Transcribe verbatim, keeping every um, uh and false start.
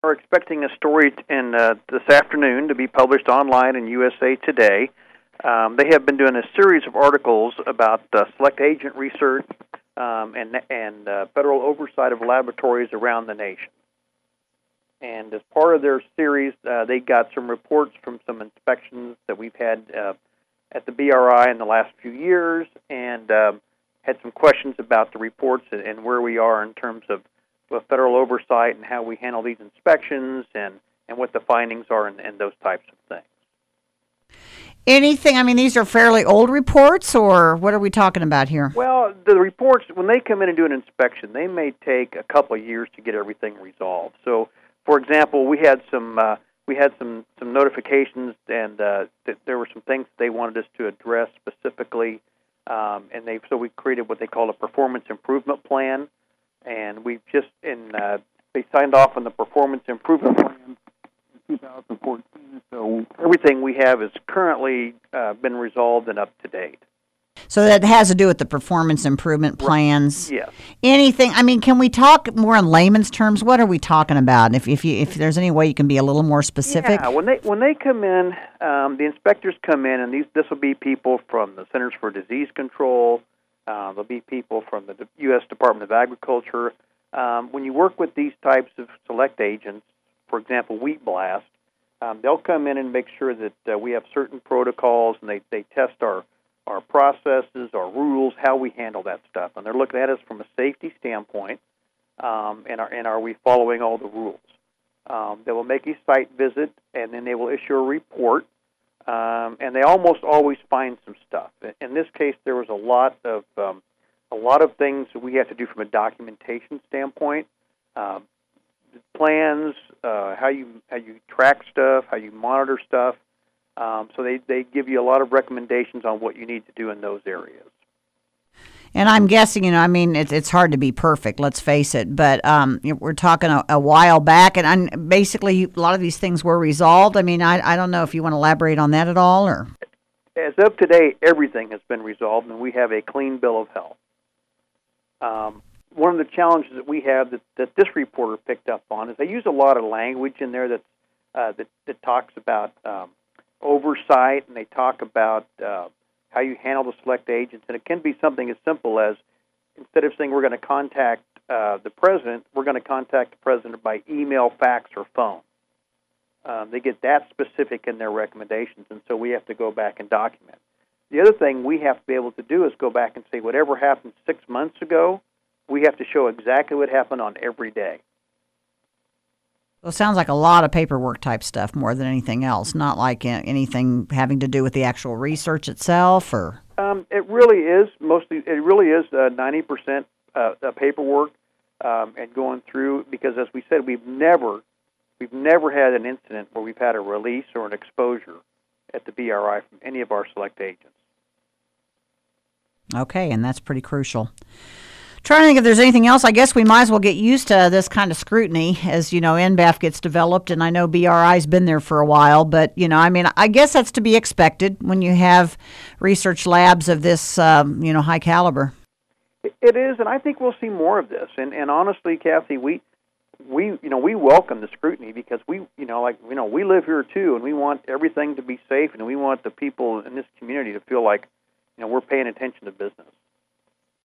We're expecting a story in uh, this afternoon to be published online in U S A Today. Um, they have been doing a series of articles about uh, select agent research um, and, and uh, federal oversight of laboratories around the nation. And as part of their series, uh, they got some reports from some inspections that we've had uh, at the B R I in the last few years, and um, had some questions about the reports and, and where we are in terms of with federal oversight and how we handle these inspections and, and what the findings are and, and those types of things. Anything, I mean, these are fairly old reports, or what are we talking about here? Well, the reports, when they come in and do an inspection, they may take a couple of years to get everything resolved. So, for example, we had some uh, we had some, some notifications, and uh, th- there were some things they wanted us to address specifically, um, and they so we created what they call a performance improvement plan. And we've just, in, uh, they signed off on the performance improvement plan in two thousand fourteen, so everything we have has currently uh, been resolved and up to date. So that has to do with the performance improvement plans? Right. Yes. Anything, I mean, can we talk more in layman's terms? What are we talking about? If if, you, if there's any way you can be a little more specific? Yeah, when they, when they come in, um, the inspectors come in, and these this will be people from the Centers for Disease Control. Uh, there'll be people from the U S Department of Agriculture. Um, when you work with these types of select agents, for example, Wheat Blast, um, they'll come in and make sure that uh, we have certain protocols, and they, they test our, our processes, our rules, how we handle that stuff. And they're looking at us from a safety standpoint, um, and, are, and are we following all the rules. Um, they will make a site visit, and then they will issue a report. Um, and they almost always find some stuff. In this case, there was a lot of um, a lot of things that we have to do from a documentation standpoint, uh, plans, uh, how you how you track stuff, how you monitor stuff. Um, so they, they give you a lot of recommendations on what you need to do in those areas. And I'm guessing, you know, I mean, it's it's hard to be perfect, let's face it, but um, we're talking a, a while back, and I'm, basically a lot of these things were resolved. I mean, I, I don't know if you want to elaborate on that at all, or? As of today, everything has been resolved, and we have a clean bill of health. Um, one of the challenges that we have that, that this reporter picked up on is they use a lot of language in there that uh, that, that talks about um, oversight, and they talk about uh, how you handle the select agents, and it can be something as simple as, instead of saying we're going to contact uh, the president, we're going to contact the president by email, fax, or phone. Um, they get that specific in their recommendations, and so we have to go back and document. The other thing we have to be able to do is go back and say whatever happened six months ago, we have to show exactly what happened on every day. Well, it sounds like a lot of paperwork type stuff more than anything else, not like anything having to do with the actual research itself, or? Um, it really is mostly. It really is uh, ninety percent uh, paperwork um, and going through, because, as we said, we've never we've never had an incident where we've had a release or an exposure at the B R I from any of our select agents. Okay, and that's pretty crucial. Trying to think if there's anything else. I guess we might as well get used to this kind of scrutiny as, you know, N B A F gets developed, and I know B R I's been there for a while, but, you know, I mean, I guess that's to be expected when you have research labs of this, um, you know, high caliber. It is, and I think we'll see more of this. And, and honestly, Kathy, we, we, you know, we welcome the scrutiny, because we, you know, like, you know, we live here too, and we want everything to be safe, and we want the people in this community to feel like, you know, we're paying attention to business.